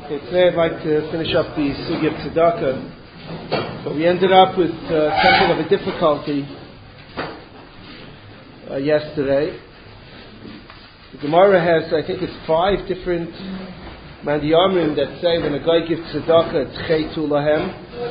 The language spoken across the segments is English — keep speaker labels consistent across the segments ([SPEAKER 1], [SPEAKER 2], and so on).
[SPEAKER 1] Okay, today I'd like to finish up the Sugi of Tzedakah. So we ended up with something of a difficulty yesterday. The Gemara has, I think it's 5 different mandiyamrim that say when a guy gives Tzedakah, it's cheitu lahem.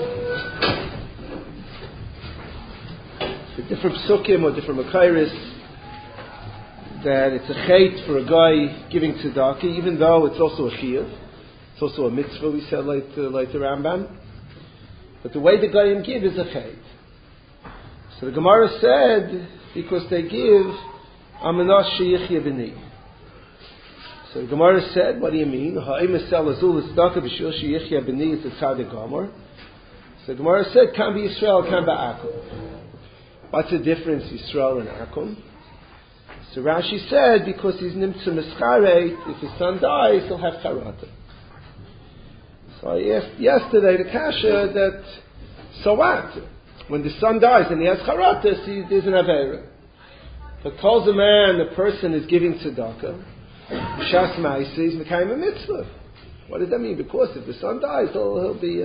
[SPEAKER 1] The different psukim or different makairis, that it's a chait for a guy giving tzedakah, even though it's also a chiyuv. It's also a mitzvah, we said, like the Rambam. But the way the Goyim give is a chait. So the Gemara said, because they give, Amanash sheyichya b'ni. So the Gemara said, what do you mean? Ha'im esel azul tzedakah b'shir sheyichya b'ni is a tzadik gomer. So the Gemara said, kan be Yisrael, kan be Akum. What's the difference, Yisrael and Akum? So Rashi said, because he's nimtza mischareit, if his son dies, he'll have charata. So I asked yesterday the kasha that, so what? When the son dies and he has charata, there's an avera. But calls a man, the person is giving tzedakah, b'shas ma'aseh, he's mekayim a mitzvah. What does that mean? Because if the son dies, he'll be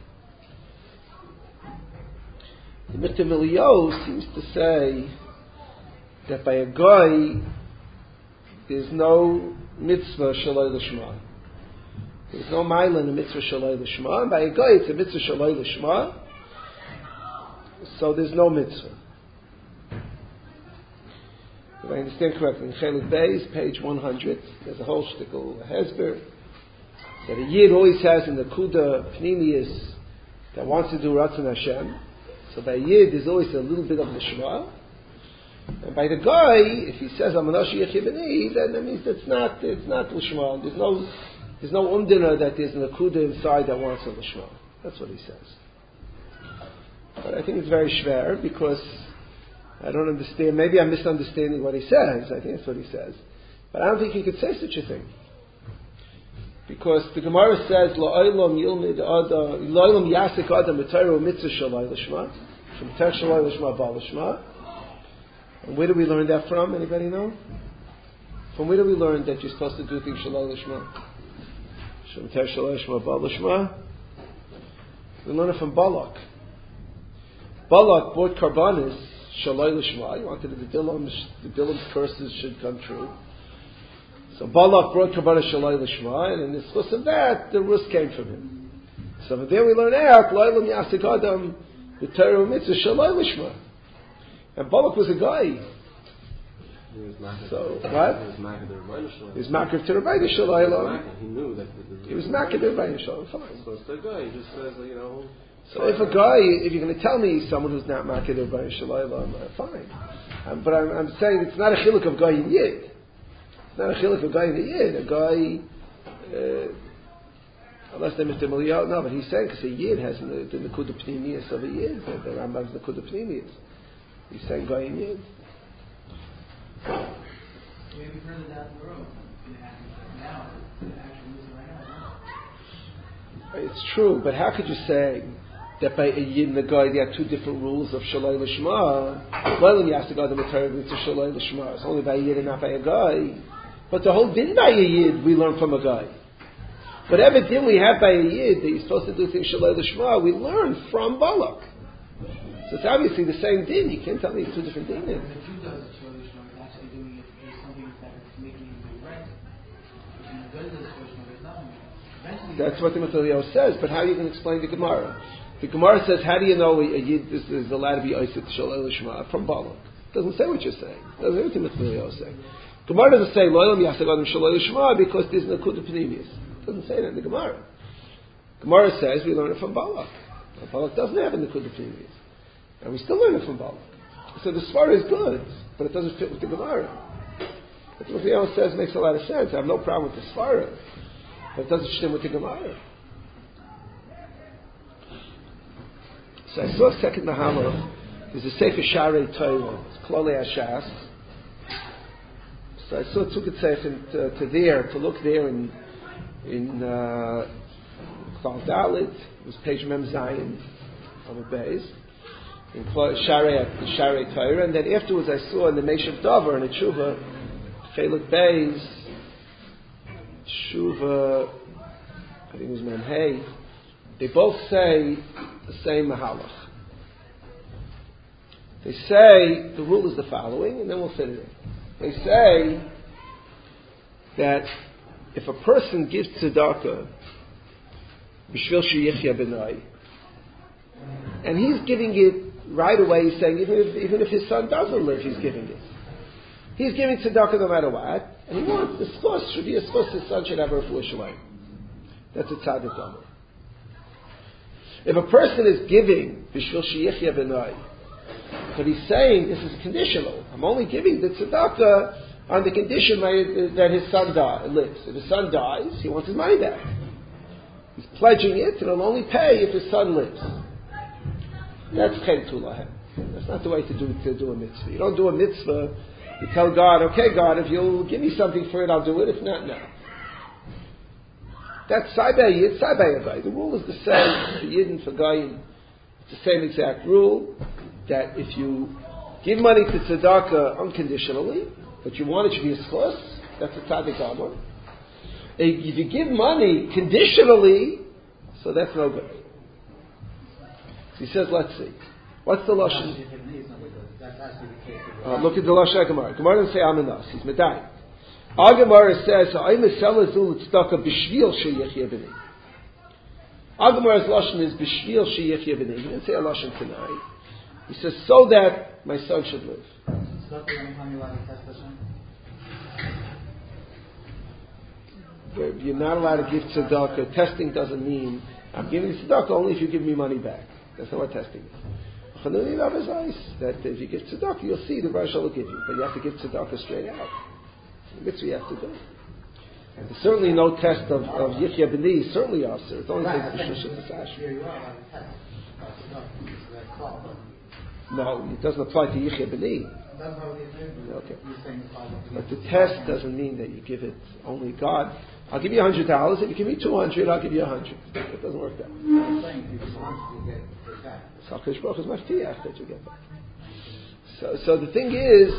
[SPEAKER 1] The Mitzvah Miliyo seems to say that by a guy, there's no mitzvah shaloi l'shma. There's no mile in the mitzvah shaloi l'shma. And by a guy, it's a mitzvah shaloi l'shma. So there's no mitzvah. If I understand correctly, in Chelik Beis, page 100, there's a whole shtickle hesber that a yid always has in the kuda pnimius that wants to do Ratzon Hashem. So by a yid, there's always a little bit of l'shma. And by the guy, if he says Amanash Yechia B'ni, then that means it's not l'shma. There's no umdina that there's an akuda inside that wants a l'shma. That's what he says. But I think it's very shver because I don't understand. Maybe I'm misunderstanding what he says. I think that's what he says. But I don't think he could say such a thing. Because the Gemara says La'olam yilmid adam La'olam yasik adam b'Torah mitzvah shalai l'shma Shemter shalai l'shma ba'al l'shma. And where do we learn that from? Anybody know? From where do we learn that you're supposed to do things shalai l'shma? Shemter shalai l'shma ba'al l'shma. We learn it from Balak. Balak bought karbanis shalai l'shma. He wanted that the Bilam's curses should come true. So Balak brought karbanis shalai l'shma, and in the source of that, the rus came from him. So from there we learn out La'olam yasik adam b'Torah mitzvah shalai l'shma. And Balak was a guy. So what? He was makir to Rabbeinu Shalom.
[SPEAKER 2] He knew that
[SPEAKER 1] he was makir to Rabbeinu Shalom. Fine.
[SPEAKER 2] So it's the guy. He just says,
[SPEAKER 1] So if a guy, if you're going to tell me someone who's not makir to Rabbeinu Shalom, fine. But I'm saying it's not a chiluk of guy and yid. It's not a chiluk of guy and yid. A guy, unless they're Mr. Miliyahu, no. But he's saying because a yid has the nekuda pnimius of a yid. The Rambam's nekuda pnimius. He's saying guy and yid.
[SPEAKER 3] Maybe further down the road, now,
[SPEAKER 1] it's true, but how could you say that by a yid and a guy there are 2 different rules of shalai l'shma? Well, then you have to go to the Torah to shalai l'shma. It's only by a yid and not by a guy. But the whole din by a yid we learn from a guy. Whatever din we have by a yid that you're supposed to do things shalai l'shma, we learn from Balak. So it's obviously the same din. You can't tell me it's 2 different din. That's what the Matilio says, but how are you going to explain the Gemara? The Gemara says, how do you know a yid is allowed to be Isaac Shalai L'Shma from Balak? It doesn't say what you're saying. It doesn't say what the Matilio is saying. Gemara doesn't say, Lo'olam Yasek Adam Shalai L'Shma because there's no Kudah Pnimius. It doesn't say that in the Gemara. Gemara says we learn it from Balak. Balak doesn't have an Kudah Pnimius. And we still learn it from Balak. So the Svara is good, but it doesn't fit with the Gemara. What the Matilio says makes a lot of sense. I have no problem with the Svara. But it doesn't fit with the Gemara. So I saw a second Mahalach. There's a Sefer Sharei Torah. It's Klolei Hashas. So I saw took it Sefer to there, to look there in Klal Dalit. It was page Mem Zayin on the base. In Sharei Torah. And then afterwards I saw in the Meshav Dover in the Tshuva, Chelik Beis, Tshuva, I think name is Mem Hey. They both say the same mahalach. They say the rule is the following, and then we'll fit it in. They say that if a person gives tzedakah b'shvil sheyichya b'nai, and he's giving it right away, he's saying even if his son doesn't live, he's giving it. He's giving tzedakah no matter what, and he wants the schus should be a schus his son should have a refuah shalom. That's a tzaddik amor. If a person is giving b'shvil sheyichya b'nai, but he's saying this is conditional. I'm only giving the tzedakah on the condition that his son lives. If his son dies, he wants his money back. He's pledging it, and he'll only pay if his son lives. That's chen tulahem. That's not the way to do a mitzvah. You don't do a mitzvah. You tell God, okay, God, if you'll give me something for it, I'll do it. If not, no. That's saibei yid, saibei avai. The rule is the same for yid and for goyim. It's the same exact rule. That if you give money to tzedakah unconditionally, but you want it to be a schus, that's a tzaddik amor. If you give money conditionally, so that's no good. So he says, let's see. What's the lashon? Look at the lashon Gemara. Gemara doesn't say aminas. He's medayik. Our Gemara says, "I mesel azul tzedakah b'shvil sheyichya b'nei." Our Gemara's lashon is b'shvil sheyichya b'nei. He didn't say a lashon tonight. He says, so that my son should live. You're not allowed to give tzedakah. Testing doesn't mean I'm giving tzedakah only if you give me money back. That's not what testing is. That if you give tzedakah, you'll see the Rosh will give you, but you have to give tzedakah straight out. The mitzvah you have to do. And there's certainly no test of Yichya B'ni, certainly also. It's only takes the Shusha T'Sash. No, it doesn't apply to Yichya B'ni. Okay. But the test doesn't mean that you give it only God. I'll give you $100. If you give me $200, I'll give you $100. It doesn't work that way. So HaKadosh Baruch Hu is maftiach that you get back. So the thing is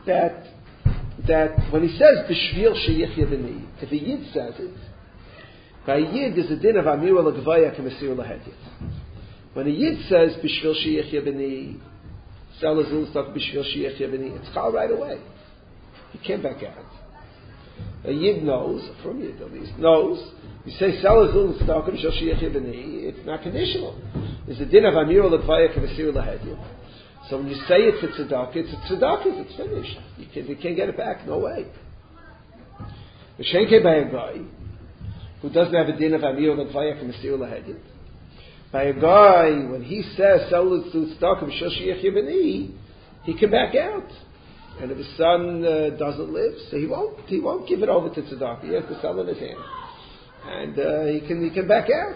[SPEAKER 1] that when he says b'shvil sheyichya b'ni, if a yid says it, by a yid is a din of amira l'gvaya k'mesir l'hedyet. When a yid says b'shvil sheyichya b'ni, sell azul stuff b'shvil sheyichya b'ni, it's chal right away. He can't back out. A yid knows, from yid at least, knows. You say sell azul stuff b'shvil sheyichya b'ni, it's not conditional. It's a din of amira l'gvaya k'mesir l'hedyet. So when you say it's a tzedakah, it's finished. You can't get it back, no way. The Shenke by a guy who doesn't have a din of amir l'kvayach and mesir l'hedyet. By a guy, when he says sell it to tzedakah b'shel sheyichya b'ni, he can back out. And if his son doesn't live, so he won't give it over to tzedakah. He has to sell it in his hand, and he can back out.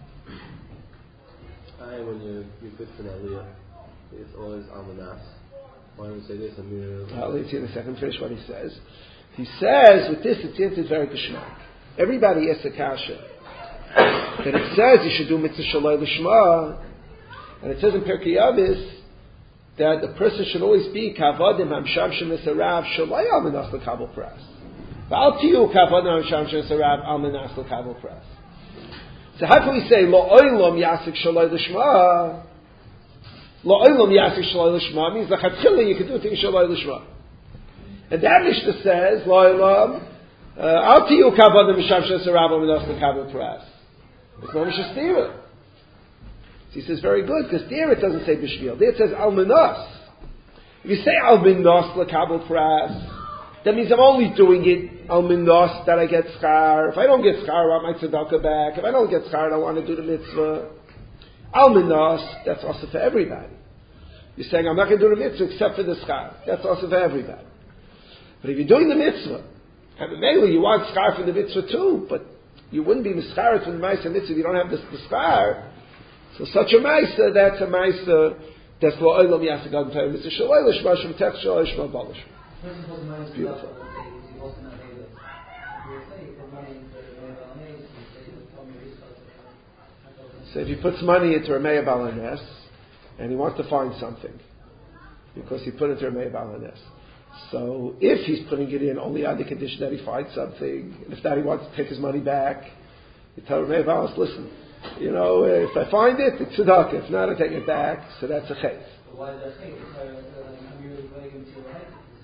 [SPEAKER 2] When you put an aliyah, it's always almanas. Why don't we say this?
[SPEAKER 1] I'll let you in a second. Finish what he says. He says with this, it's very kashmak. Everybody asks a kasha that it says you should do mitzvah shalai l'shma, and it says in Pirkei Avos that the person should always be kavadim hamsham shemisarav shalai almanas l'kabel pras. V'al tiyu kavadim hamsham shemisarav almanas l'kabel pras. So how can we say lo oilom yasik shalai l'shma? Lo oilom yasik shalai l'shma means lechatchila you can do things shalai l'shma. And that Mishnah says lo oilom al tiyu kavadim hamsham shemisarav almanas l'kabel pras. It's no Mishnah stira. So he says very good because there it doesn't say b'shvil. There it says almanas. If you say almanas l'kabel pras, that means I'm only doing it almanas that I get schar. If I don't get schar, I want my tzedakah back. If I don't get schar, I don't want to do the mitzvah. Almanas, that's also for everybody. You're saying I'm not going to do the mitzvah except for the schar. That's also for everybody. But if you're doing the mitzvah, and maybe you want schar for the mitzvah too, but you wouldn't be mischaret from the ma'aser mitzvah if you don't have the schar. So such a ma'aser, that's a ma'aser that's lo olam yasik ad t'ayim mitzvah shaloi l'shma shem tech shaloi l'shma bal l'shma. It's beautiful. So if he puts money into Rameh Balanes and he wants to find something because he put it into Rameh Balanes. So if he's putting it in only on the condition that he finds something, and if that he wants to take his money back, You tell Rav Alice, listen, if I find it, it's tzedakah. If not, I take it back. So that's a chet.
[SPEAKER 3] Why is that chet? I'm really waiting to the head.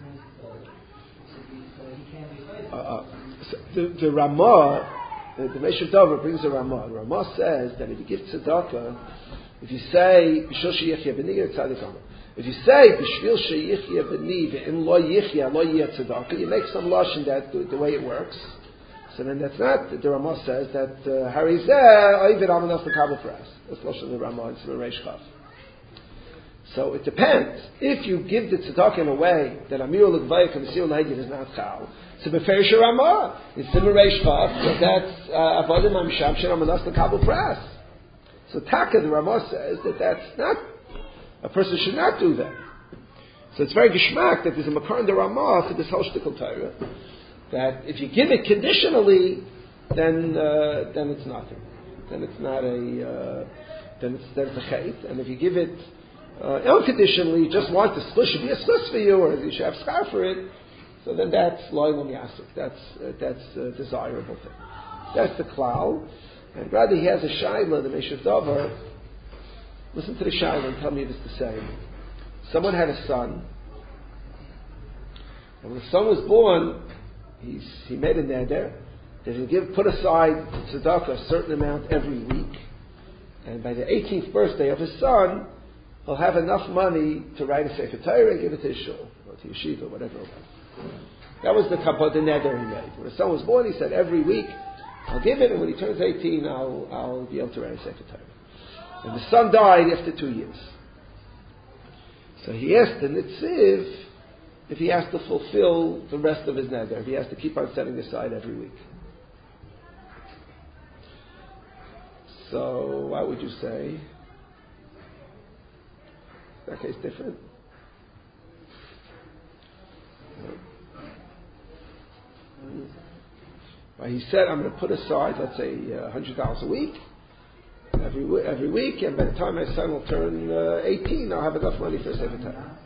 [SPEAKER 3] So he can't be fighting.
[SPEAKER 1] The Ramah, the Meshav Dover brings a Ramah. The Ramah says that if you give tzedakah, if you say B'shil sheyichya b'ni tzaddik amar. If you say B'shvil sheyichya b'ni ve'im lo yichya lo yeh tzedakah, you make some lashon that the way it works. So then that's not. The Ramah says that harizeh oivid amanas l'kabel pras. That's lashon the Ramah. It's the Reish Chav. So it depends. If you give the tzedakah in a way that Amir l'gvayik and Mesir l'heged is not chal, so beferish Ramah. It's the Reish Chav. That's avodim amisham shen amanas l'kabel pras. So Taka, the Ramah says that that's not, a person should not do that. So it's very geschmack that there's a makar in the Ramah for this whole shtickle Torah, that if you give it conditionally, then it's nothing. Then it's not then it's a chait. And if you give it unconditionally, you just want the slush to be a slush for you, or you should have scar for it, so then that's loyal yasik. That's a desirable thing. That's the klal. And rather he has a shaila, the Meshav Dover. Listen to the shaila and tell me if it's the same. Someone had a son, and when the son was born, he made a neder that he'll put aside tzedakah a certain amount every week, and by the 18th birthday of his son, he'll have enough money to write a sefer Torah and give it to his shul or to yeshiva, whatever it was. That was the neder he made. When his son was born, he said every week, I'll give it, and when he turns 18, I'll be able to write a sefer Torah. And the son died after 2 years. So he asked the Nitziv if he has to fulfill the rest of his neder, if he has to keep on setting aside every week. So what would you say? Is that case different? Well, he said, I'm going to put aside, let's say, $100 a week, every week, and by the time my son will turn 18, I'll have enough money for a sefer Torah.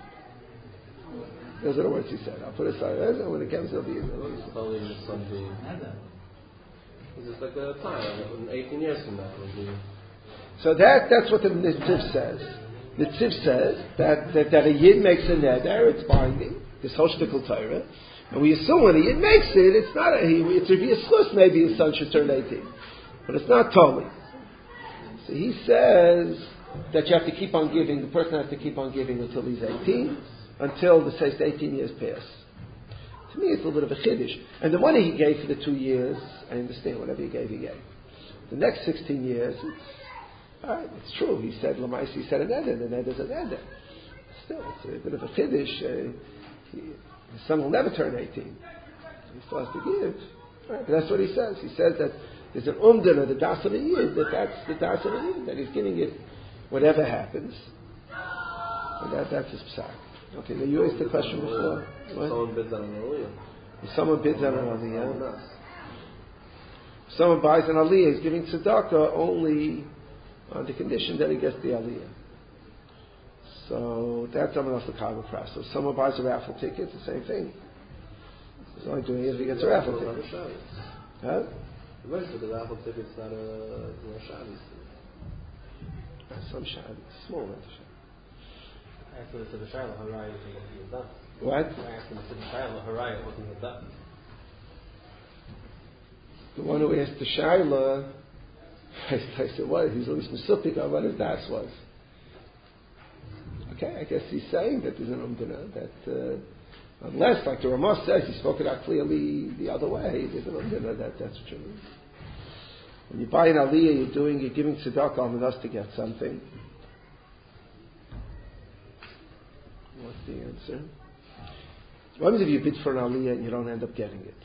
[SPEAKER 1] Those are the words he said. I'll put aside, and when it comes, it'll be.
[SPEAKER 2] Probably the son being. It's just like the time, 18 years from now.
[SPEAKER 1] So that's what the Nitziv says. Nitziv says that a Yid makes a neder, it's binding, this whole shtickle Torah. And we assume when a Yid makes it, it's not it's to be a slus, maybe his son should turn 18. But it's not totally. So he says that you have to keep on giving, the person has to keep on giving until he's 18, until the 18 years pass. To me, it's a little bit of a chiddush. And the money he gave for the 2 years, I understand, whatever he gave, he gave. The next 16 years, it's true. He said, Lamais, he said a neder, the neder's a neder. Still, it's a bit of a chiddush. His son will never turn 18. So he still has to give. Right, but that's what he says. He says that there's an umdan of the das of a yid, that's the das of a yid, that he's giving it whatever happens. And that's his psak. Okay, now you asked the question before.
[SPEAKER 2] Someone bids on an aliyah.
[SPEAKER 1] If someone bids on an aliyah. If someone buys an aliyah, he's giving tzedakah only on the condition that he gets the aliyah. So that's Amanas L'Kabel Pras. So if someone buys a raffle ticket, it's the same thing. He's only doing it if he gets a raffle ticket. Huh?
[SPEAKER 2] The rest of the raffle ticket's not a Shabbos.
[SPEAKER 1] Some Shabbos, small amount of Shabbos.
[SPEAKER 2] I asked him to the Shiloh Haraya wasn't done.
[SPEAKER 1] What?
[SPEAKER 2] I asked him to the Shiloh Haraya wasn't done.
[SPEAKER 1] The one who asked the Shaila, I said, what? He's at least Mesupik on what his das was. Okay, I guess he's saying that there's an umdana, that unless, like the Ramah says, he spoke it out clearly the other way, there's an umdana, that's what you mean. When you buy an aliyah, you're giving tzedakah on us to get something. What's the answer? What happens if you bid for an aliyah and you don't end up getting it?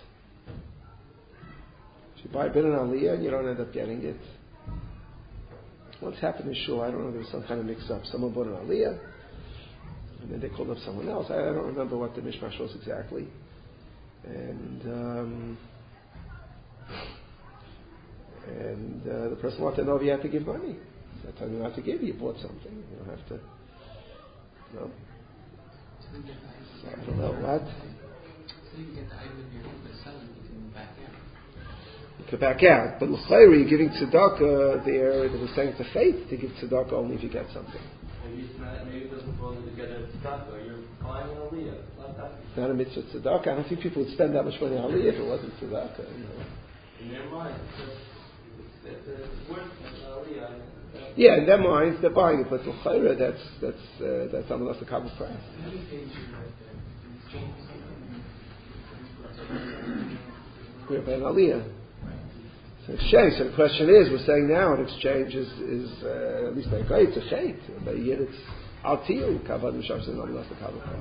[SPEAKER 1] If you bid an aliyah and you don't end up getting it, what's happened in shul? I don't know, there was some kind of mix-up. Someone bought an aliyah, and then they called up someone else. I don't remember what the mishmash was exactly. And the person wanted to know if you had to give money. So I told him you don't have to give, you bought something. You don't have to, no. So I don't know what.
[SPEAKER 3] So you get the item in your hand, but selling, you can back out.
[SPEAKER 1] You could back out. But l'chayr, you're giving tzedakah there, they were saying it's a faith to give tzedakah only if you get something.
[SPEAKER 2] Maybe it doesn't fall together tzedakah. You're buying an aliyah.
[SPEAKER 1] It's not a mitzvah tzedakah. I don't think people would spend that much money on aliyah if it wasn't tzedakah.
[SPEAKER 2] In their mind, it's worth aliyah.
[SPEAKER 1] Yeah, in their minds they're buying it, but l'chayr, that's almost a kabbalah price. We're buying aliyah. So exchange. So the question is, we're saying now an exchange is at least by great, it's a chait. By yet it's altiu kavod mishav is not the kabbalah price.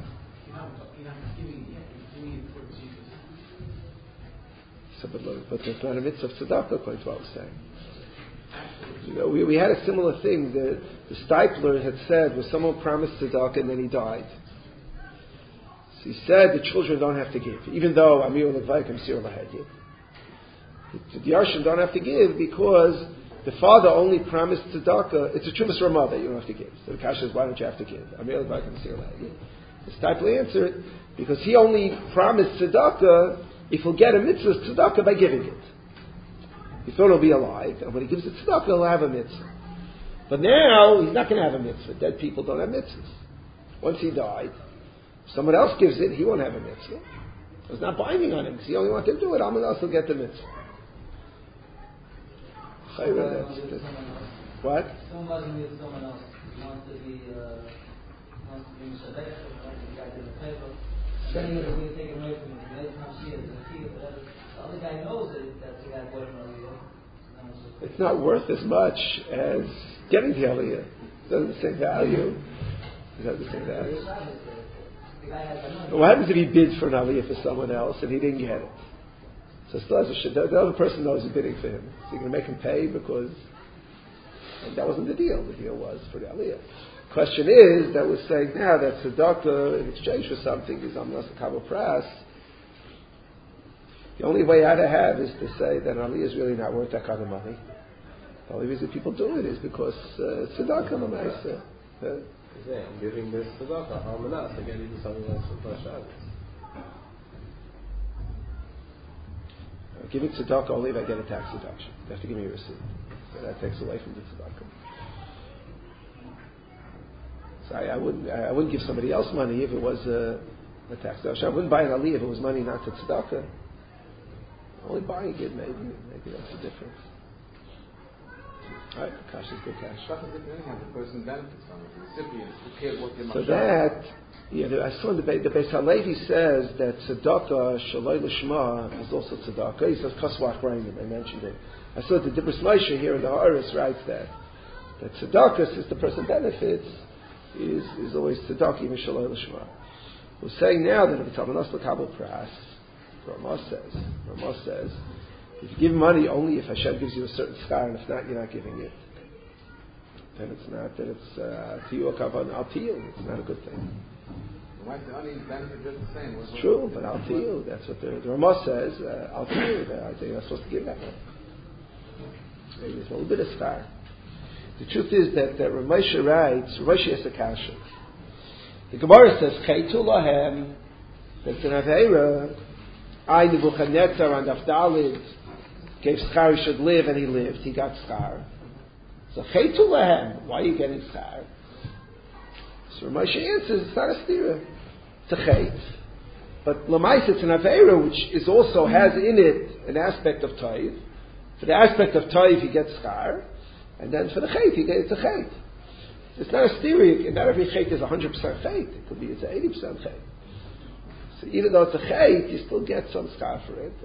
[SPEAKER 1] So, but it's not a mitzvah of tzedakah, according to what I was saying. You know, we had a similar thing. The Stipler had said, was someone promised tzedakah and then he died. So he said the children don't have to give, even though Amir Levayim Sir Lahadid. The Yarshin don't have to give because the father only promised tzedakah. It's a Trumas Ramah that you don't have to give. So the Kasha is, why don't you have to give? Amir Levayim Sir Lahadid. The Stipler answered, because he only promised tzedakah if he'll get a mitzvah tzedakah by giving it. He thought he'll be alive, and when he gives it tzedakah, he'll have a mitzvah. But now, he's not going to have a mitzvah. Dead people don't have mitzvahs. Once he died, if someone else gives it, he won't have a mitzvah. It's not binding on him, because he only wanted to do it. Someone else will get the mitzvah. What?
[SPEAKER 3] Somebody with someone else wants to be Mishadech, wants to be in the paper. Then he's going to take it away from him. Every time she is, whatever. The other guy knows that the guy bought him aliyah.
[SPEAKER 1] It's not worth as much as getting the aliyah. It doesn't have the same value. It doesn't have the same value. What happens if he bids for an aliyah for someone else and he didn't get it? So still has a the other person knows he's bidding for him. So you're going to make him pay because that wasn't the deal. The deal was for the aliyah. Question is that we're saying now that tzedakah in exchange for something is amnas kabel pras. The only way out to have is to say that aliyah is really not worth that kind of money. The only reason people do it is because tzedakah l'maisa.
[SPEAKER 2] I'm giving this tzedakah, almanas. Again, you do something else for Shabbos.
[SPEAKER 1] Giving tzedakah only if I get a tax deduction. You have to give me a receipt. So that takes away from the tzedakah. So I wouldn't give somebody else money if it was a tax deduction. I wouldn't buy an aliyah if it was money not to tzedakah. Only buying it, maybe that's the difference. All right, cash is good cash.
[SPEAKER 4] The person benefits from it. The recipient, who cares what they
[SPEAKER 1] so that, I saw in the Beis Halevi says that tzedakah shaloi l'shma is also tzedakah. He says kasvach reinim. I mentioned it. I saw the Dibros Moshe here in the Haaretz writes that tzedakah, since the person benefits, is always tzedakah even shaloi l'shma. We're saying now that if it's amanas l'kabel pras, Ramah says, if you give money only if Hashem gives you a certain schar, and if not, you're not giving it. Then it's not. Then it's tiyu akavan al tiyu. It's not a good thing.
[SPEAKER 4] Why the only benefit just the same?
[SPEAKER 1] It's true, but al tiyu. That's what the Ramah says. Al tiyu. I think you're not supposed to give that money. Maybe there's a little bit of schar. The truth is that Rav Moshe writes. Rav Moshe has a kasha. The Gemara says chaytu lahem. That's an aveira. I, Nebuchadnezzar, on Dafdalid, gave schar, he should live, and he lived. He got schar. So, chaytu lahem. Why are you getting schar? So, Moshe answers, it's not a stira. It's a chayt. But, lamais, it's an aveira, which is also has in it an aspect of toiv. For the aspect of toiv, he gets schar. And then for the chayt, it's a chayt. It's not a stira. Not every chayt is 100% chayt. It could be, it's 80% chayt. So even though it's a chayt, you still get some schar for it.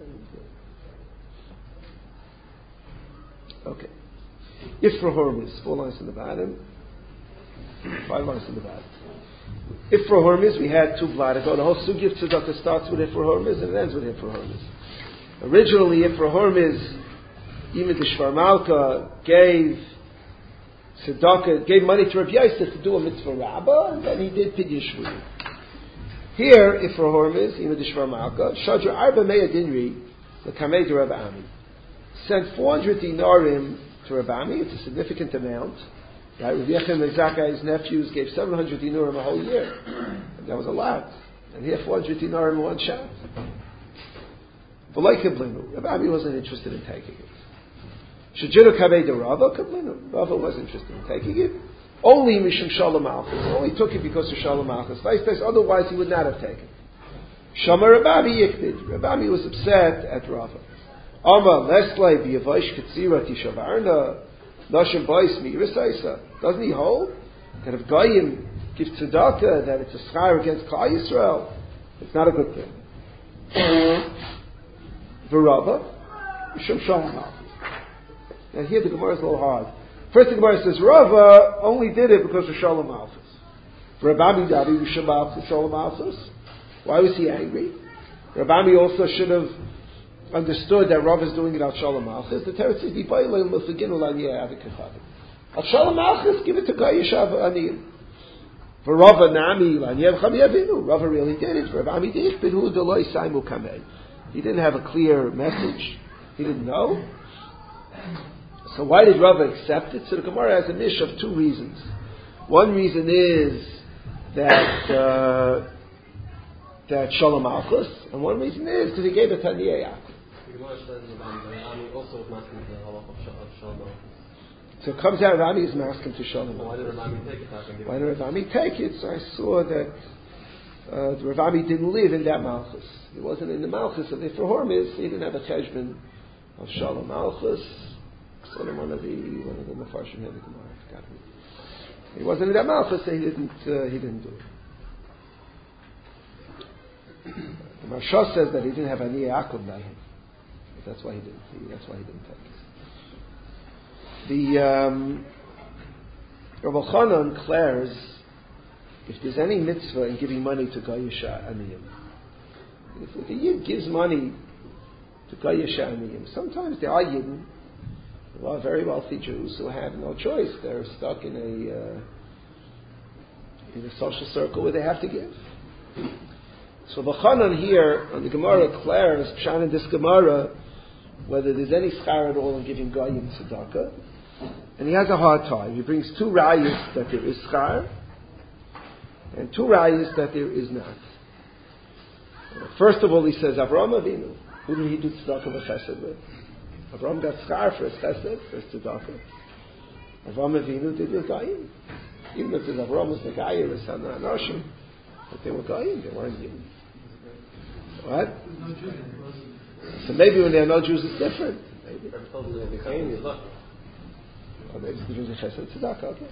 [SPEAKER 1] Okay. Ifra Hormiz, 4 lines in the bottom, 5 lines in the bottom. Ifra Hormiz, we had 2 blad ago. The whole sugi of tzedakah starts with Ifra Hormiz and it ends with Ifra Hormiz. Originally, Ifra Hormiz, even the Shvar Malka gave tzedakah, gave money to Rabbi Yosef to do a mitzvah rabbah, and then he did Pidyon Shvurim. Here, if for Hormiz, even the Shvar Malka, Shadra Arba Meya Dinri, the Kamei to Rabbi Ami, sent 400 dinarim to Rabbi Ami. It's a significant amount. Right? Rabbi Yechim and Zakkai's nephews gave 700 dinarim a whole year. And that was a lot. And here, 400 dinarim in one shot. But like Kiblinu, Rabbi Ami wasn't interested in taking it. Shajiru Kabei de Rava, Kiblinu. Rava was interested in taking it. Only Mishum Shalom Malchus. Only took it because of Shalom Malchus. Otherwise he would not have taken it. Shama Rabbi Yikbid. Rabbi was upset at Rava. Ama Leslai B'Yavash Katsira Tishavarna Nashim Bais Mi'Yirisaisa. Doesn't he hold that if Goyim give tzedakah, that it's a schar against Klal Yisrael? It's not a good thing. V'Rava Mishum Shalom Malchus. Now here the Gemara is a little hard. First the Gemara says Rava only did it because of Shalom Malchus. Rabbi Davi Mishum Malchus Shalom Malchus. Why was he angry? Rabbi also should have understood that Rav is doing it al Shalom Malchus. The Torah says, al Shalom Malchus, give it to Goy Yeshav Aniyim. For Rav Nami, Rav really did it. Rabbi did it. He didn't have a clear message. He didn't know. So why did Rav accept it? So the Gemara has a niche of two reasons. One reason is that Shalom Malchus, and one reason is because he gave it to Taniyah. So it comes out Rami is masking to Shalom Malchus. Why did Rami take it? So I saw that Rami didn't live in that Malchus. He wasn't in the Malchus of Ifra Hormis. He didn't have a cheshbon of Shalom Malchus. So one of the Mefarshim had the Gemara. I forgot who. He wasn't in that Malchus, so he didn't do it. The Marsha says that he didn't have any Yaakov by him. But that's why he didn't take it. The Rabbi Chanan declares if there's any mitzvah in giving money to Goyisha Aniyim, if a Yid gives money to Goyisha Aniyim, sometimes there are Yidden, a lot of very wealthy Jews who have no choice. They're stuck in a social circle where they have to give. So Bachanan here on the Gemara declares Pshan in this Gemara whether there's any schar at all in giving Goyim tzedakah, and he has a hard time. He brings two rayas that there is schar and two rayas that there is not. First of all, he says Avraham Avinu. Who did he do tzedakah v'chesed with? Avraham got schar for his chesed, for his tzedakah. Avraham Avinu did with Goyim. Even if Avraham was the guy or the son of Anoshim, but they were Goyim, they weren't Yidden. What? So maybe when there are no Jews, it's different. Maybe. Or maybe the Jews are Chesed Tzedakah. Okay.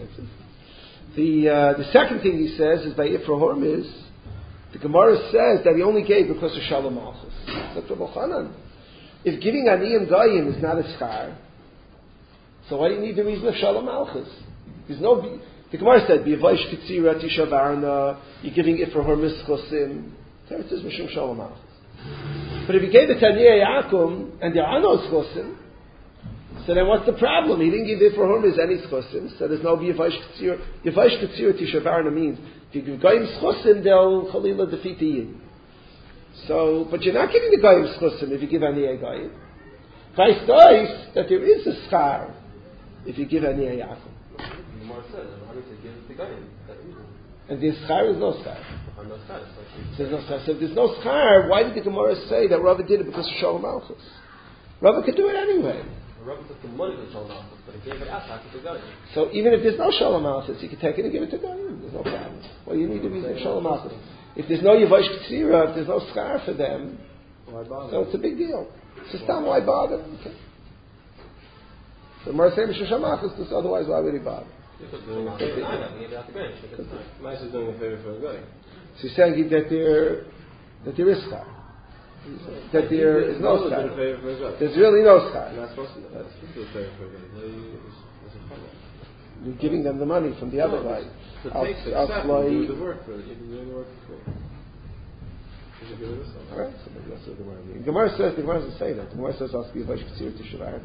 [SPEAKER 1] The second thing he says is by Ifra Hormis, the Gemara says that he only gave because of Shalom Malchus. That's Rabbi Chanan. If giving Aniyim Goyim is not a schar, so why do you need the reason of Shalom Malchus? There's no. The Gemara said, "B'Yavash Kitzira Tishavarna." You're giving Ifra Hormis Chosim. There it says Mishum Shalom Malchus. But if he gave it to Taniyah Yakum and there are no Chosim, so then what's the problem? He didn't give Ifra Hormis any Chosim, so there's no B'Yavash Kitzira. B'Yavash Kitzira Tishavarna means if you give Goyim Chosim, they'll Chalila defeat the Yid. So, but you're not giving the Goyim Chosim if you give Aniyah Goyim. Vice versa, that there is a schar if you give Aniyah Yakum. And the schar is no schar. There's no schar. So if there's no schar, why did the Gemara say that Rava did it because of Shalom Malchus? Rava could do it anyway.
[SPEAKER 2] Rava took the money from Shalom Malchus, but he gave it after to Goyim.
[SPEAKER 1] So even if there's no Shalom Malchus, you can take it and give it to Goyim. There's no problem. Well, you need to be Shalom Malchus. If there's no Yavash Ktsira, if there's no schar for them, so it's a big deal. So stop, why bother? Okay. So Gemara saying Shalom Malchus, because otherwise why would he bother?
[SPEAKER 2] Mice is doing a favor for a guy.
[SPEAKER 1] So he's saying that there is schar. That there is no schar. There's really no schar.
[SPEAKER 2] You're not supposed to do a favor for a guy.
[SPEAKER 1] You're giving them the money from the other guy.
[SPEAKER 2] I'll do the work for it. You can do the work for it.
[SPEAKER 1] Alright, so maybe that's what the Gemara says. The Gemara doesn't say that. The Gemara says I'll be Yavash Ktsir Tishavarna.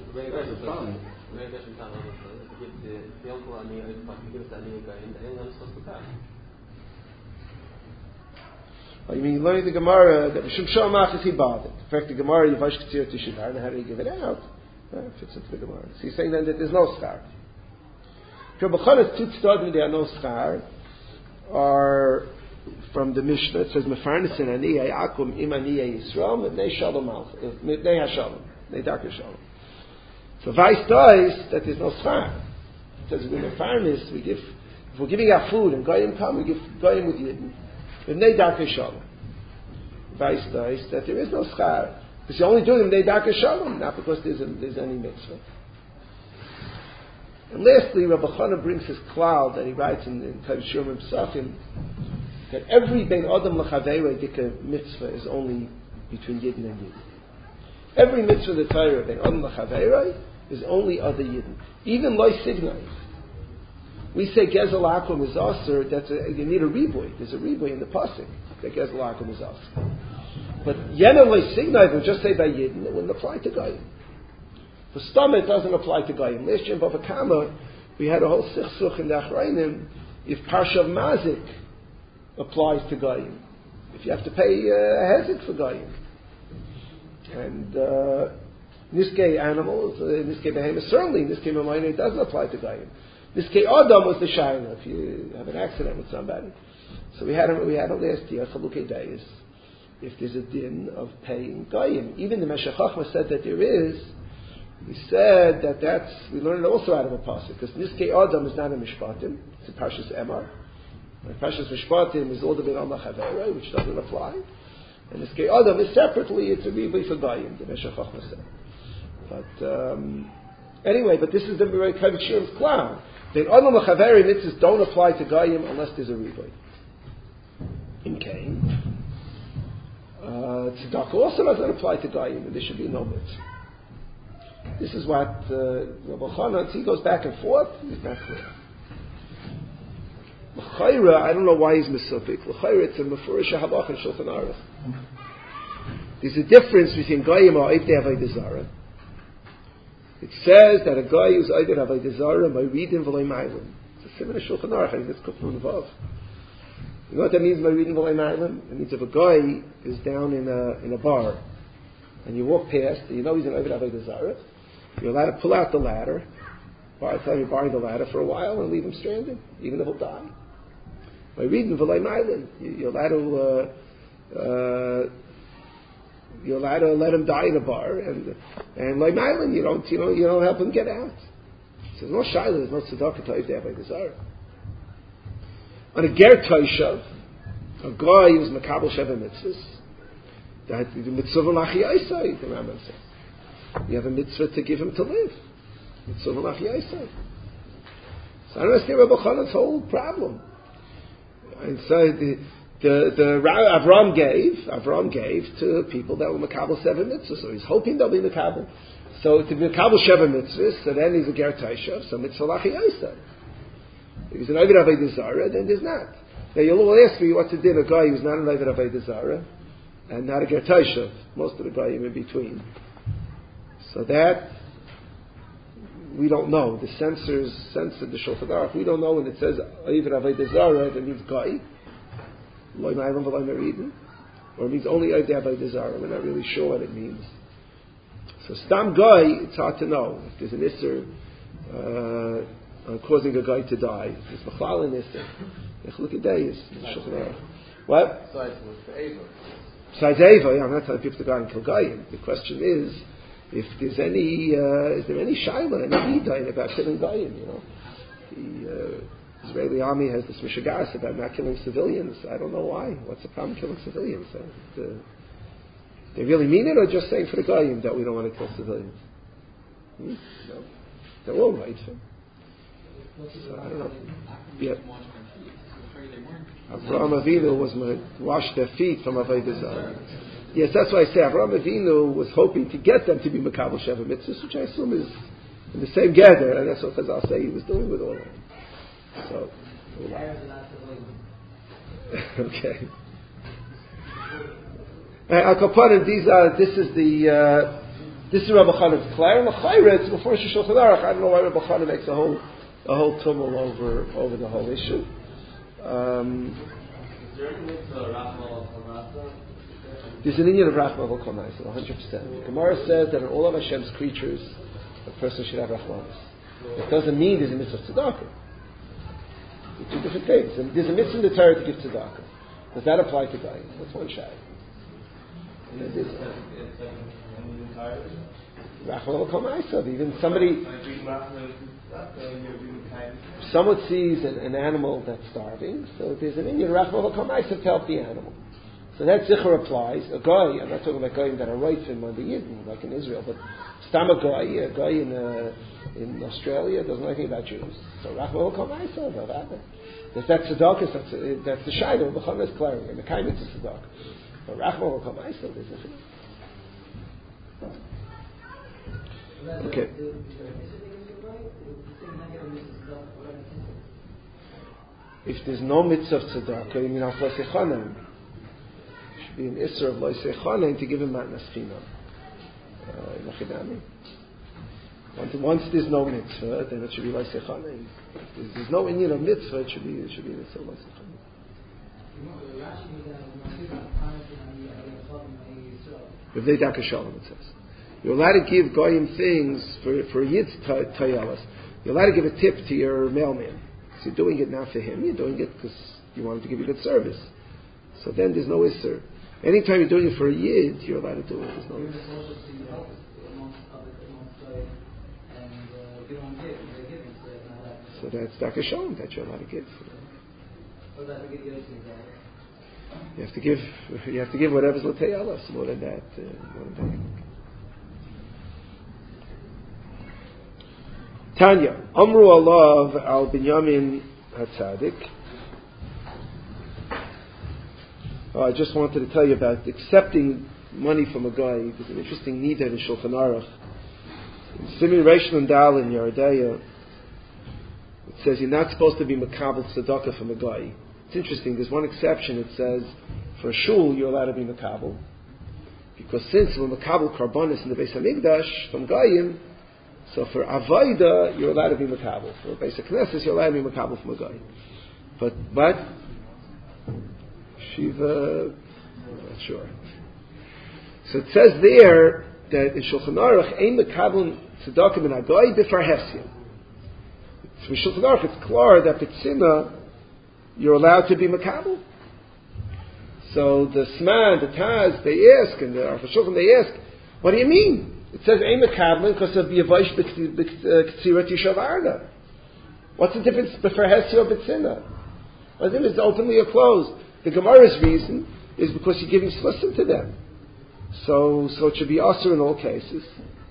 [SPEAKER 1] Oh, you mean learning the Gemara that Mishum Shalom Malchus he bothered. In fact, the Gemara Yavash Ktsir Tishavarna, how do you give it out? Fits into the Gemara. So he's saying then that there's no schar. Rabbi Chanan's two tzaddim there are no schar are from the Mishnah. It says, Mefarnesin aniyah akum im aniyah Yisrael, mipnei shalom malch, mipnei hashalom, mipnei darkei shalom. So Weiss dies that there's no schar. It says, with Mefarnes, if we're giving out food and Goyim come, we give Goyim with Yidden. Mipnei darkei shalom. Weiss dies that there is no schar. Because you're only doing mipnei darkei shalom, not because there's any mitzvah. And lastly, Rabbi Chana brings his cloud that he writes in Kadosh Yom Pesachim, that every Ben Adam L'Chaveirei Dika mitzvah is only between Yidden and Yidden. Every mitzvah of the Torah, Ben Adam L'Chaveirei, is only other Yidden. Even Loi Signai. We say Gezel Akum is Aser, you need a riboy. There's a riboy in the Pasuk that Gezel Akum is Aser. But Yena Loi Signai, if we just say by Yidden, it wouldn't apply to Goyim. For Stam, it doesn't apply to Goyim. Last year in Bava Kama, we had a whole sichsuch in the Achrayim if Parshav Mazik applies to Goyim. If you have to pay a hezek for Goyim. And Niskei animals, Niskei behemoth, certainly Niskei Mamayne, it doesn't apply to Goyim. Niskei Adam was the Shaila, if you have an accident with somebody. So we had a last year, Chalukei Dayis, if there's a din of paying Goyim. Even the Meshech Chochmah said that there is. He said we learned it also out of a pasuk, because Niskei Adam is not a Mishpatim, it's a Parshas Emor. And Parshas Mishpatim is all the Ben Adam L'Chaveirei, which doesn't apply. And Niskei Adam is separately, it's a riboy for Goyim, the Meshech Chochmah said. But anyway, this is the very Kadosh Yom's clown. Ben Adam L'Chaveirei mitzvahs don't apply to Goyim unless there's a riboy. In Cain. Tzedakah also doesn't apply to Goyim, and there should be no mitzvah. This is what Rabbi Chana, he goes back and forth, he's not clear. L'chayra, I don't know why he's misupik. L'chayra, it's a mefurish halach in Shulchan Aruch. There's a difference between Goyim or Oivdei Avodah Zarah. It says that a guy who's Oivdei Avodah Zarah by reading V'loi Ma'alim. It's a similar Shulchan Aruch, I think it's Kufrun Vav. You know what that means by reading V'loi Ma'alim? It means if a guy is down in a bar, and you walk past, and you know he's an Oivdei Avodah Zarah, you're allowed to pull out the ladder, by the time you're borrowing the ladder for a while, and leave him stranded, even if he'll die. By reading V'loi Ma'alim, you're allowed to let him die in a bar, and Loi Ma'alim, you don't help him get out. So there's no shayla, there's no tzedakah to Oivdei Avodah Zarah. On a ger toishav, a guy who's makabel sheva mitzvahs, that the mitzvah l'achiyasai, the Rambam says. You have a mitzvah to give him to live. Mitzvah l'achiyasai. So I don't understand Rabbi Chana's whole problem. And so Avram gave to people that were makabel seven mitzvahs. So he's hoping they'll be makabel. So to be makabel seven mitzvahs, so then he's a ger taishav, so mitzvah l'achiyasai. If he's an Oivdei Avodah Zarah, then there's not. Now you'll ask me what's the din of a guy who's not an Oivdei Avodah Zarah and not a ger taishav. Most of the guy in between. So that we don't know. The censors censored the Shulchan Aruch. We don't know when it says Oivdei Avodah Zarah that means guy, Loi Ma'alim V'loi Meridin, or it means only Oivdei Avodah Zarah. We're not really sure what it means. So stam guy, it's hard to know. If there's an isser causing a guy to die, there's machlal in isser. Look at days. What? Besides Eva, I'm not telling people to go and kill Goyim. The question is, if there's any, is there any shaila, any midayin about killing Goyim? The Israeli army has this mishagas about not killing civilians. I don't know why. What's the problem killing civilians? They really mean it, or just saying for the Goyim that we don't want to kill civilians? No, they're all right. So I don't know. Yeah. Avraham Avinu washed their feet from Avodah Zarah. Yes, that's why I say Avraham Avinu was hoping to get them to be Makabel Sheva Mitzvahs, which I assume is in the same gather, and that's what Chazal say he was doing with all of them. So, okay. This is Rabbi Chana's Claire, and L'chayra, it's before Shulchan Aruch. I don't know why Rabbi Chana makes a whole tumult over the whole issue. There's an Indian of Rachman of Kol 100%. The Gemara says that in all of Hashem's creatures, a person should have Rachmanis. It doesn't mean there's a mitzvah of tzedakah. They're two different things. And there's a mitzvah in the Torah to give tzedakah. Does that apply to guys? That's one shayla. Even somebody, someone sees an animal that's starving, so there's an Indian Rachmana Kamaisa to help the animal. So that zichur applies. A guy, I'm not talking about guys that are rightful on the Yidden, like in Israel, but stam a guy in Australia doesn't know anything about Jews. So Rachmana Kamaisa, there's that tzedakah, that's the shayla, the Chanas Klaring, and the kindness of tzedakah. But Rachmana Kamaisa, there's a thing. Okay. If there's no mitzvah of tzedakah, you mean al loisechanan. Should be an isser of loisechanan to give him matnas chinam. Once there's no mitzvah, then it should be loisechanan. If there's no inyan of mitzvah, it should be an isser of loisechanan. B'vnei daka shalom, it says. You're allowed to give goyim things for Yid's tayalas. You're allowed to give a tip to your mailman. So you're doing it not for him. You're doing it because you want him to give you good service. So then there's no isser. Anytime you're doing it for a Yid, you're allowed to do it. There's no isser. So that's Daka Shalom that you're allowed to give. You have to give whatever's l'tayalas, more than that. Tanya, Amru Allah al Binyamin Hatzadik. I just wanted to tell you about accepting money from a guy. There's an interesting nida in Shulchan Aruch. In Simin Reish and Dal in Yeridaya, it says you're not supposed to be makabel tzedakah from a guy. It's interesting. There's one exception. It says for a shul you're allowed to be makabel, because since we're makabel karbonis in the Beis Hamikdash from Goyim, so for Avodah, you're allowed to be makabel. For basic knesses, you're allowed to be makabel from a guy. But Shiva, I'm not sure. So it says there that in Shulchan Aruch, ein makabel tzedakah min hagoy b'far hefsiyah. So in Shulchan Aruch, it's clear that b'tzina, you're allowed to be makabel. So the Sman, the Taz, they ask, and the Aruch Shulchan, they ask, what do you mean? It says ein mekabelin because of Yavaish b'ktzirat yishavarna. What's the difference b'fer hesi or b'tzina? Well, the difference is openly or closed. The Gemara's reason is because you're giving slissim to them. So it should be asur in all cases.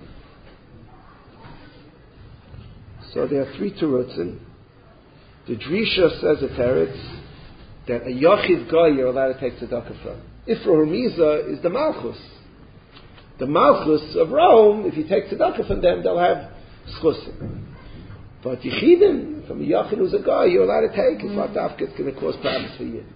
[SPEAKER 1] So there are three terutzim. The Drisha says a teretz that a yachid guy you're allowed to take tzedakah from. Ifra Hormiza is the Malchus. The Malchus of Rome, if you take tzedakah from them, they'll have schusim. But Yechidim, from a Yachid who's a guy, you're allowed to take. It's not dafka, it's going to cause problems for you.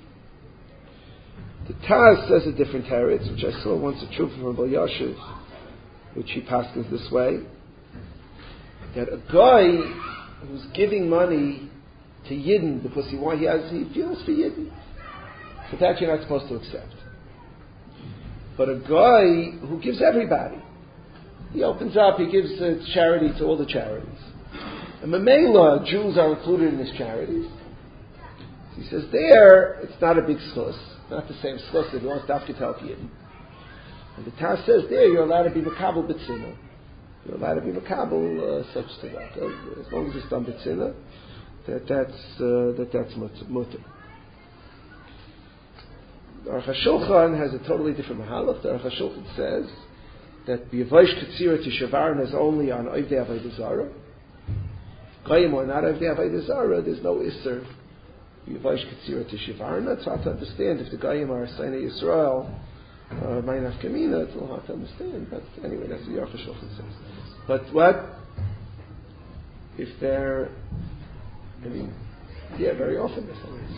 [SPEAKER 1] The Taz says a different teretz, which I saw once a truth from Rabbi Yashiv, which he passes this way, that a guy who's giving money to Yidden because he feels for Yidden, so that you're not supposed to accept. But a guy who gives everybody, he opens up, he gives charity to all the charities. And Mamela, Jews are included in his charities. So he says there, it's not a big schus, not the same schus that he wants dafka to help Yidden. And the Taz says there, you're allowed to be makabel b'tzina. You're allowed to be makabel such tzedakah, as long as it's done b'tzina, that's mutter. The Aruch HaShulchan has a totally different mahalach. The Aruch HaShulchan says that B'yavaish Ketzirat Yishavarna is only on Oivdei Avodah Zarah. Goyim or not Oivdei Avodah Zarah, there's no Isser. B'yavaish Ketzirat Yishavarna, it's hard to understand. If the Goyim are Seinei Yisrael, Ma'inaf Kamina, it's a little hard to understand. But anyway, that's what the Aruch HaShulchan says. But what? If they're, very often there's always.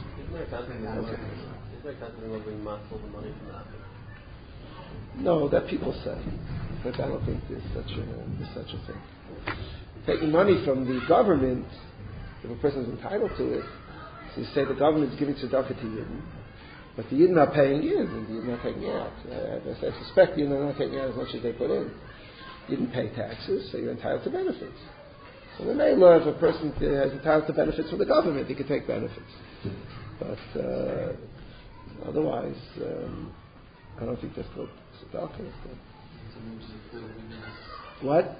[SPEAKER 1] No, that people say, but I don't think there's such a thing. Taking money from the government, if a person is entitled to it, so you say the government is giving tzedakah to Yidden, but the Yidden are paying in, and the Yidden are taking out. I suspect the Yidden are not taking out as much as they put in. You didn't pay taxes, so you're entitled to benefits. So the Mela, if a person is entitled to benefits from the government, he can take benefits. But Otherwise, I don't think that's called tzedakah. What?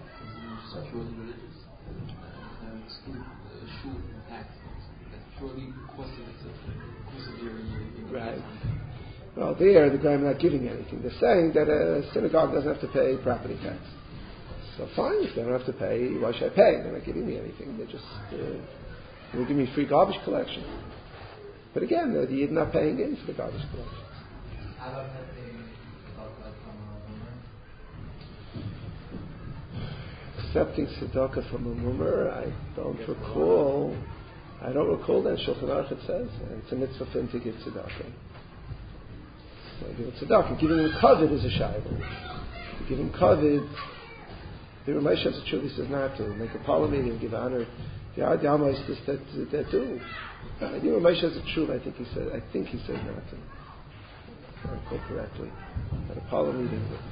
[SPEAKER 1] Right. Well, there the guy not giving anything. They're saying that a synagogue doesn't have to pay property tax. So fine, if they don't have to pay, why should I pay? They're not giving me anything. They're just they'll give me free garbage collection. But again, the Yid not paying in for the garbage collection. Accepting tzedakah from a mummer, I don't recall that Shulchan Aruch it says it's a mitzvah for him to give tzedakah. So give tzedakah. Giving him kavod is a shayla. To give him kavod, the Ramesh has a truth. He says not to make a parlor meeting, give honor. The Adama is this that too. I think Ramesh has a truth. I think he said not to. If I recall correctly, at a parlor meeting with.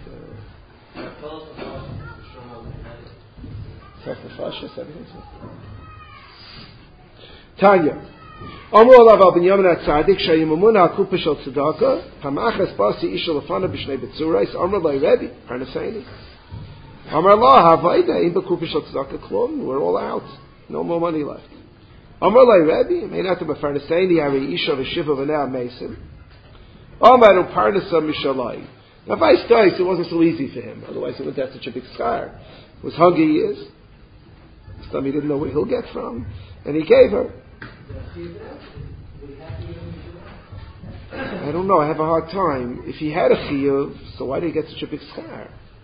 [SPEAKER 1] Self-nefashis, everything. Tanya. Amru alav al Binyamin HaTzadik shayimamun al-kupa shel tzedakah hamachas basi isha lefana b'shnei betzurais amru lai Rebbe Parnaseini Amar Allah havayda in b'kupa shel tzedakah klum. We're all out. No more money left. Amar lai Rebbe meinatu b'Parnaseini hari isha v'shiva v'nei mesim Amaru Parnasa mishalai. Now vice dice, it wasn't so easy for him. Otherwise he wouldn't have such a big scar. It was hungry he is. Some he didn't know where he'll get from. And he gave her. I don't know, I have a hard time. If he had a chiyuv, so why did he get such a big scar?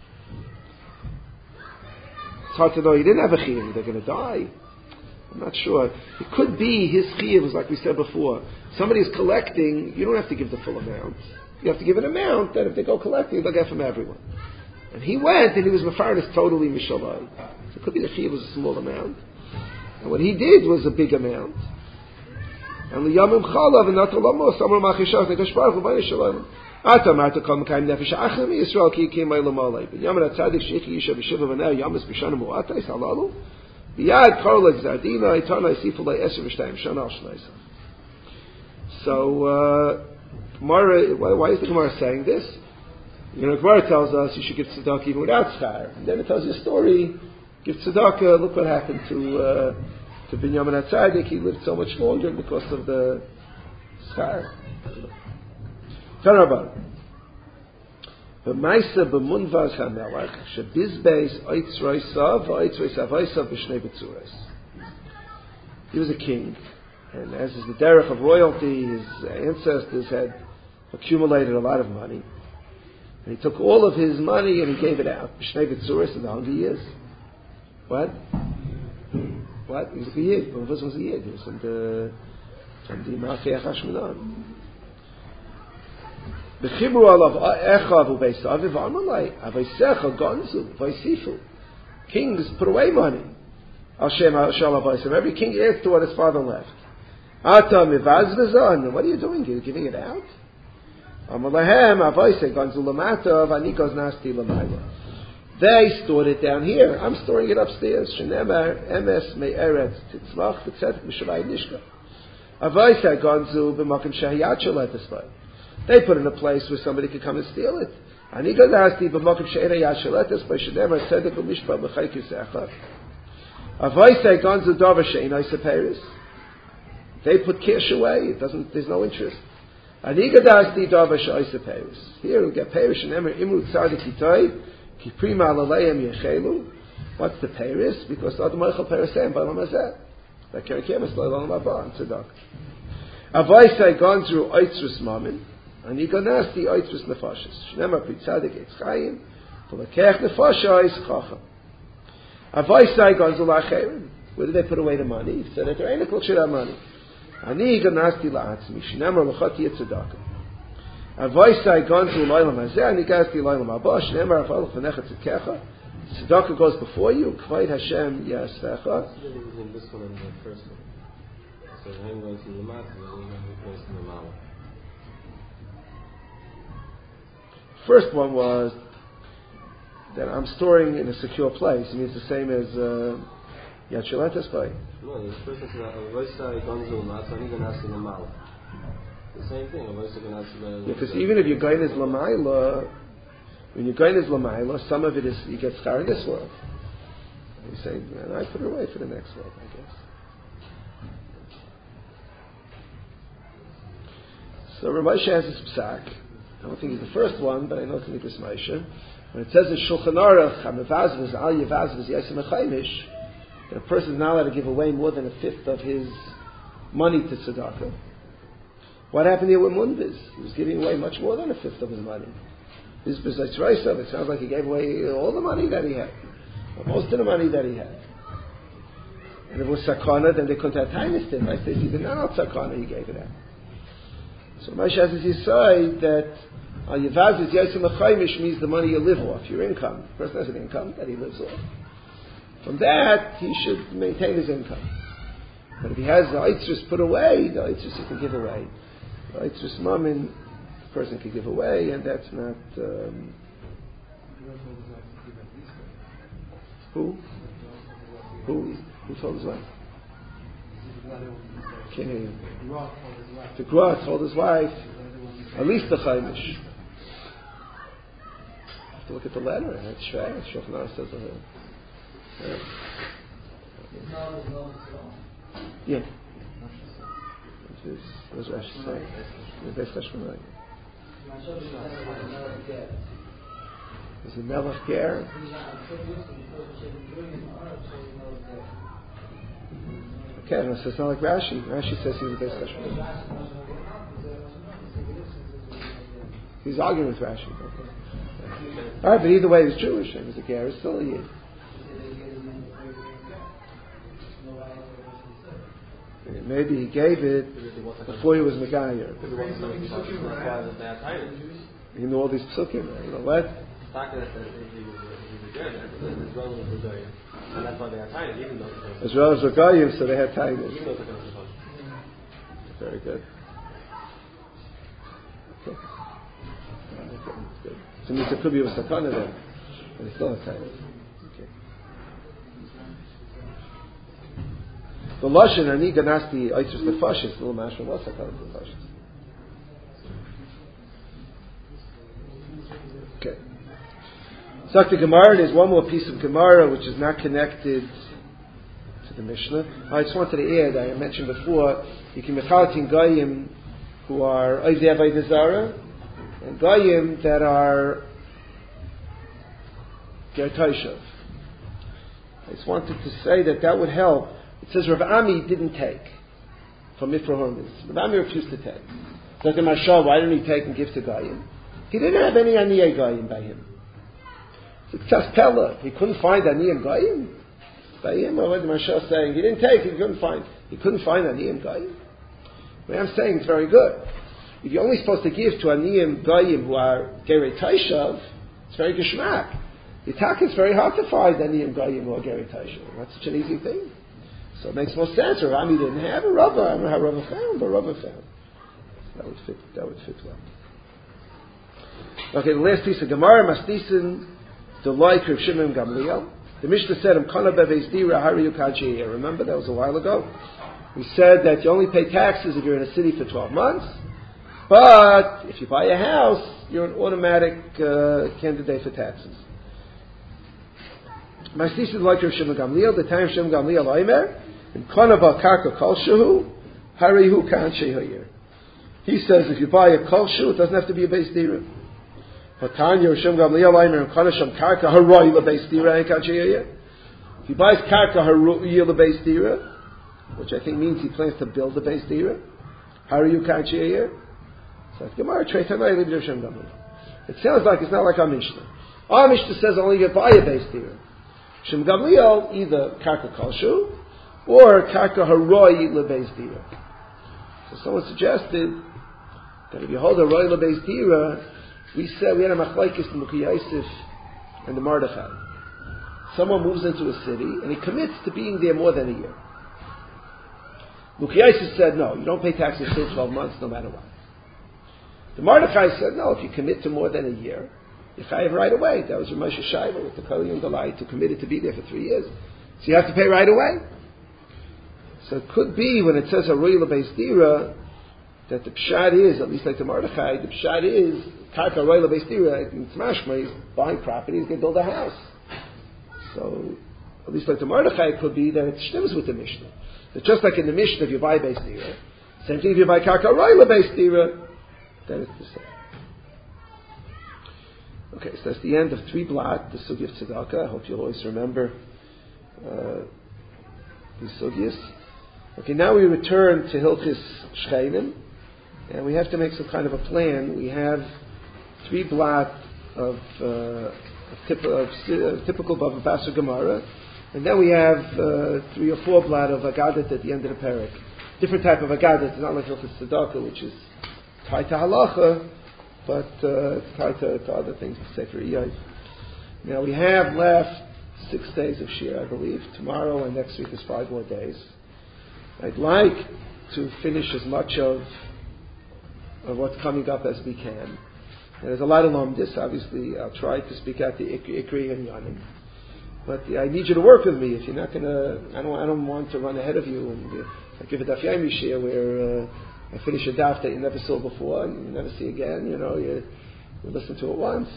[SPEAKER 1] It's hard to know. He didn't have a chiyuv. They're going to die. I'm not sure. It could be his chiyuv was like we said before. Somebody's collecting, you don't have to give the full amount. You have to give an amount that if they go collecting, they'll get from everyone. And he went and he was mefarnes totally mishalai. So it could be the chiyuv was a small amount. And what he did was a big amount. And liyamim chalav and natolamos amar machishach nekash baruch hu b'nei shalom. Ata marta kol mekayim nefesh achim Yisrael ki yikim ma'ila ma'alei. Ben yamin HaTzadik sheikhi yisha b'shiva v'nei yamis b'shana mu'atais halalu. B'yad karla gzardina itana yisifu lai eser v'shtayim shana al shnaisa. So, Gemara, why is the Gemara saying this? Gemara tells us you should give tzedakah even without schar. And then it tells you a story, give tzedakah, look what happened to Binyamin HaTzadik. He lived so much longer because of the schar. Tanabah. B'maisa b'munvaz hamelach shebizbeis oitzroisav v'oitzroisavaisa b'shnei betzurais. He was a king. And as is the derech of royalty, his ancestors had accumulated a lot of money. And he took all of his money and he gave it out. B'shnei betzurais in the hungry years. What? He was a yid. One of us was a yid. He was from the Ma'aseh Hashmonaim. B'chibru alav echav u'beisaviv v'amalei aveisecha gonzu v'isifu. Kings put away money. Hashem Shalom. Every king adds to what his father left. Ata mivazvezan. What are you doing? You're giving it out? Amalehem avaise gonzu lamata v'anikos nasti lamayla. They stored it down here. I'm storing it upstairs. Shenemar emes me'eretz titzmach v'tzetek m'shavai nishka. Avaise gonzu b'makim shahiyat shaletes by. They put it in a place where somebody could come and steal it. Anikos nasti b'makim shahiyat shaletes by. Shenemar tzedek v'mishpat l'chay kisecha. Avaise gonzu davar she'inai seperis. They put cash away. There's no interest. Anigadasti davar she'inai seperis. Here we get perish and emer imru tzadik itay kiprima alaleyem yechelu. What's the peris? Because Adam Michael perisem b'alam hazeh. That kerikem is l'olam haba and tzedakah. Avaise gonzu oitzrus mamin. Anigadasti oitzrus nefashis. Shnemar pitzadik etzchayim. V'lekech nefashis chacham. Avaisai gonzu la'acherim. Where did they put away the money? He said that there ain't a kulshir money. Ani ganasti la'atzmi. Shnemar l'chati yitzedakah. Avaisai gonzu l'olam hazeh. Ani gasti l'olam haba. Shnemar afalach v'necha tzedkecha. Tzedakah goes before you. Kvayid Hashem yasvecha.
[SPEAKER 2] This one and the first one. So him goes to the mat and then goes to the mala.
[SPEAKER 1] First one was that I'm storing in a secure place. It means the same as Yad Shaletes by.
[SPEAKER 2] No, the first one says Avaisai gonzu la'atzmi ganasti l'mala. The same thing.
[SPEAKER 1] Because even if your gain is lamaila, when your gain is lamaila, some of it is you get schar in this world. You say, man, I put it away for the next world, I guess. So Rav Moshe has this psak. I don't think he's the first one, but I know it's in Nikras Moshe. When it says in Shulchan Aruch, "Hamevazvus al yevazvus yasem achaimish," that a person is not allowed to give away more than a fifth of his money to tzedakah. What happened here with Munviz? He was giving away much more than a fifth of his money. This was like Tzraisav. It sounds like he gave away all the money that he had, or most of the money that he had. And if it was sakana, then they couldn't have tainis him. Right? They said, even not sakana, he gave it out. So Moshe has this aside that al yevazvus yasem achaimish means the money you live off, your income. The person has an income that he lives off. From that, he should maintain his income. But if he has the Eitzrus put away, the Eitzrus he can give away. The Eitzrus mammon, the person can give away, and that's not... Who told his wife? Can't hear you. The Gra told his wife, at least the Chaimish. You have to look at the letter. That's Shulchan Aruch says it. Yeah. What does Rashi say? Is it Melech Ger? Okay, no, so it's not like Rashi. Rashi says he's a Beis Cheshbon. He's arguing with Rashi. Okay. All right, but either way, he's Jewish. He was a Ger. He's still a Yid. Maybe he gave it before he was Megayer. He knew all these psukim. You know what? As well as Regayim, so they had tigers. Very good. Okay. Good. So it means it could be a sakana then, but he still had tigers. The Lashon Ani Ganasti Eitzrus Nefashis, little mashma was Sakana Nefashis. Okay. So the Gemara, there's one more piece of Gemara which is not connected to the Mishnah. I just wanted to add, I mentioned before, you can mechalatin Goyim who are Oivdei Avodah Zarah, and Goyim that are Ger Toshav. I just wanted to say that would help. It says Rav Ami didn't take from Mifra Hormuz. Rav Ami refused to take. So the Mashal, why didn't he take and give to Goyim? He didn't have any Aniyei Goyim by him. It's Pella. He couldn't find Aniyim Goyim by him. Or what the Mashal saying? He didn't take. He couldn't find Aniyim Goyim. What I'm saying is very good. If you're only supposed to give to Aniyim Goyim who are Gerei Toshav, it's very geschmack. The attack is very hard to find Aniyim Goyim who are Gerei Toshav. That's such an easy thing. So it makes more sense. Rav Ami didn't have a Rava. I don't know how Rava found, but Rava found. That would fit well. Okay, the last piece of Gemara, Mastisin, the like of Shimon Gamliel. The Mishnah said, remember, that was a while ago. We said that you only pay taxes if you're in a city for 12 months, but if you buy a house, you're an automatic candidate for taxes. Mastisin, like of Shimon Gamliel, the time Shimon Gamliel Oimer, in Konava Karka Kolshahu, Harihu Kan Shehayir. He says if you buy a Kolshu, it doesn't have to be a Beis Dira. Patanya Shimon Gamliel Oimer in Konasham Karka Haroy LeBeis Dira Kan Shehayir. If he buys Karka Haroy LeBeis Dira, which I think means he plans to build the Beis Dira, Harihu Kan Shehayir. So Gemara Treitanai Libder Shimon Gamliel. It sounds like it's not like our Mishnah. Our Mishnah says only you buy a Beis Dira. Shimon Gamliel either Karka Kolshu or Karka Haroy LeBeis Dira. So someone suggested that if you hold a Haroy LeBeis Dira, we said we had a machlokes in Mukhi Yosef and the Mordechai. Someone moves into a city and he commits to being there more than a year. Mukhi Yosef said no, you don't pay taxes for 12 months no matter what. The Mordechai said no, if you commit to more than a year, you chayav right away. That was your Moshe Shaiva with the Kali and Galai, who committed to be there for 3 years. So you have to pay right away. So it could be when it says Haroy LeBeis Dira, that the pshat is, at least like the Mordechai, the pshat is, Karka Roila Beistira, it's mashma, he's buying property, he's going to build a house. So, at least like the Mordechai, it could be that it stems with the Mishnah. That just like in the Mishnah, if you buy Beistira, same thing if you buy Karka Roila Beistira, then it's the same. Okay, so that's the end of 3 blot, the Sugi of Tzedakah. I hope you'll always remember these Sugyas. Okay, now we return to Hilchis Shcheinim, and we have to make some kind of a plan. We have 3 blot of typical Bava Basra Gemara, and then we have 3 or 4 blot of Agadat at the end of the parak. Different type of Agadat. It's not like Hilchis Tzedakah, which is tied to Halacha, but it's tied to other things, to Sefer Iyov. Now we have left 6 days of Shir, I believe. Tomorrow and next week is 5 more days. I'd like to finish as much of what's coming up as we can. And there's a lot of Lomdis. Obviously, I'll try to speak out the Ikri and Yanim. But I need you to work with me. If you're not going to, I don't want to run ahead of you and I give a Daf Yomi Shir where I finish a daf that you never saw before and you never see again. You listen to it once.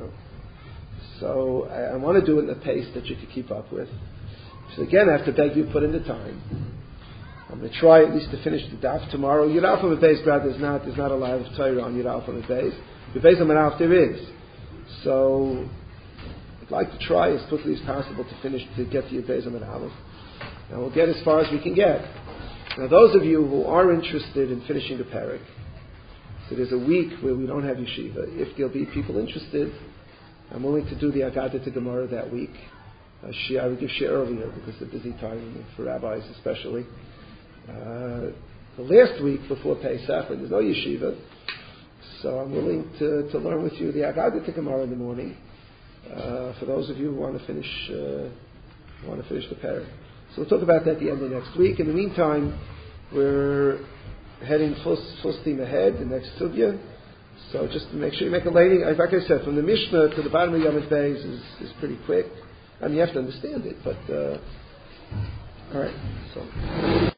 [SPEAKER 1] So I want to do it in a pace that you can keep up with. So again, I have to beg you to put in the time. I'm going to try at least to finish the daf tomorrow. Yud Alpha Beis, Brad, there's not a lot of Torah on Yud Alpha Beis. The Beis Amarav there is. So I'd like to try as quickly as possible to get to Yud Beis Amarav. And we'll get as far as we can get. Now, those of you who are interested in finishing the parak, so there's a week where we don't have yeshiva. If there'll be people interested, I'm willing to do the Agadah to Gemara that week. I would give share earlier because it's a busy time for rabbis especially. The last week before Pesach, when there's no yeshiva, so I'm willing to learn with you the Agadah to Gemara in the morning. For those of you who want to finish the parak. So we'll talk about that at the end of next week. In the meantime, we're heading full steam ahead, the next sugya. So just to make sure you make a landing, like I said, from the Mishnah to the bottom of Yom Beis is pretty quick. I mean, you have to understand it, but all right. So.